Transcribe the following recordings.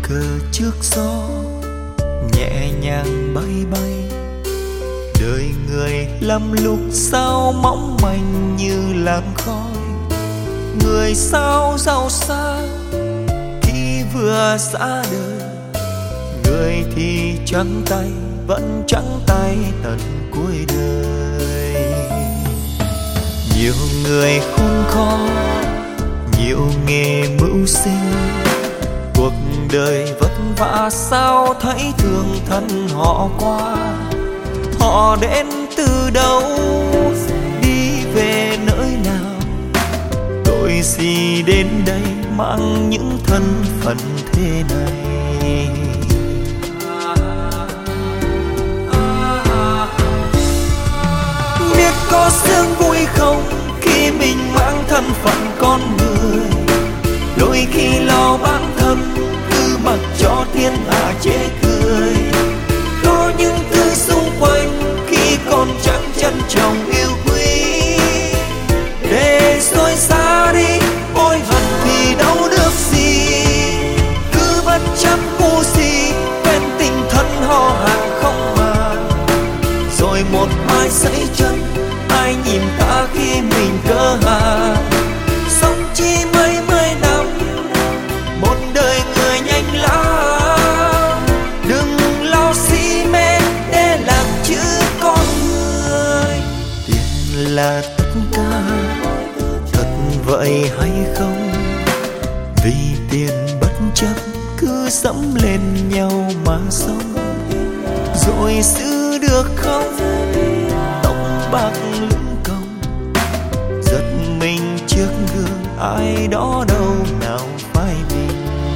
cờ trước gió nhẹ nhàng bay bay. Đời người lắm lúc sao mỏng manh như làn khói. Người sao giàu sang khi vừa xa đời, người thì trắng tay vẫn trắng tay tận cuối đời. Nhiều người khốn khó, nhiều nghề mưu sinh, cuộc đời vất vả sao thấy thương thân họ qua. Họ đến từ đâu, đi về nơi nào, tội gì đến đây mang những thân phận thế này. Biết có sướng vui không khi mình mang thân phận con người, đôi khi lo bản thân cứ mặc cho thiên hạ chê cười. Có những thứ xung quanh khi còn chẳng trân trọng yêu quý, để rồi xa đi ôi hận thì đâu được gì. Cứ bất chấp ngu si quen tình thân ho hàng không màng, rồi một mai sấy chân ai nhìn ta khi mình cơ hàng. Sống chi mấy mươi năm, một đời người nhanh lắm. Đừng lo si mê để làm chữ con người. Tiền là tất cả, thật vậy hay không? Vì tiền bất chấp cứ dẫm lên nhau mà sống. Rồi giữ được không tóc bạc lưng cong, giật mình trước gương ai đó đâu nào phải mình.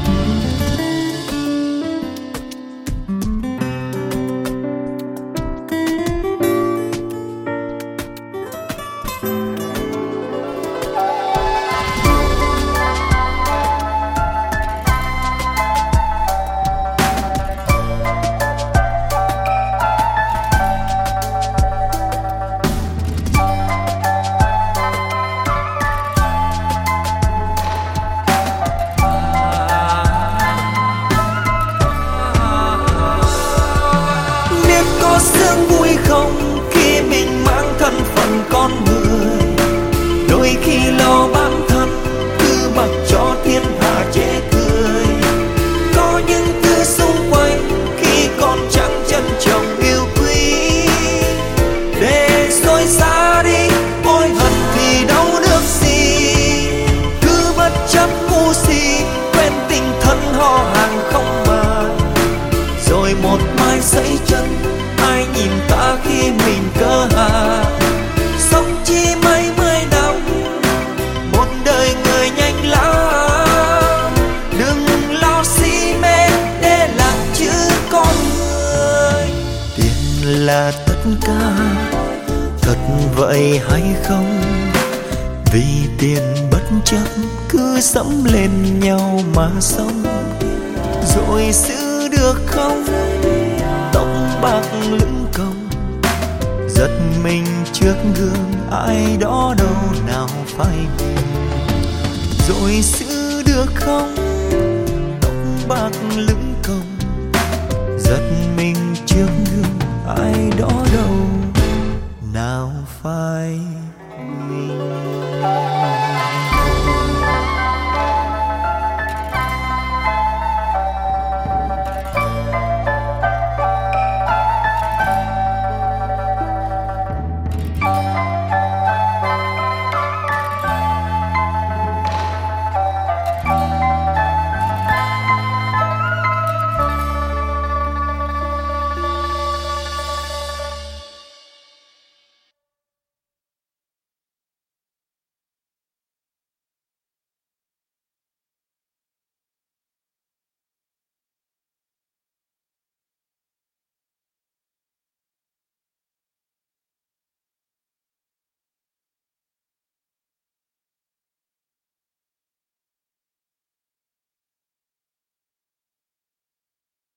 Có sướng vui không khi mình mang thân phận con người, đôi khi lo bản thân cứ mặc cho thiên hạ chê cười. Có những thứ xung quanh khi còn chẳng trân trọng yêu quý, để rồi xa đi ôi hận thì đâu được gì. Cứ bất chấp ngu si quen tình thân ho hàng không màng, rồi một mai sấy chân ai nhìn ta khi mình cơ hàng. Sống chi mấy mươi năm, một đời người nhanh lắm. Đừng lo si mê để làm chữ con người. Tiền là tất cả, thật vậy hay không? Vì tiền bất chấp cứ dẫm lên nhau mà sống. Rồi giữ được không tóc bạc lưng cong, giật mình trước gương ai đó đâu nào phải mình. Rồi giữ được không tóc bạc lưng cong, giật mình trước gương ai đó đâu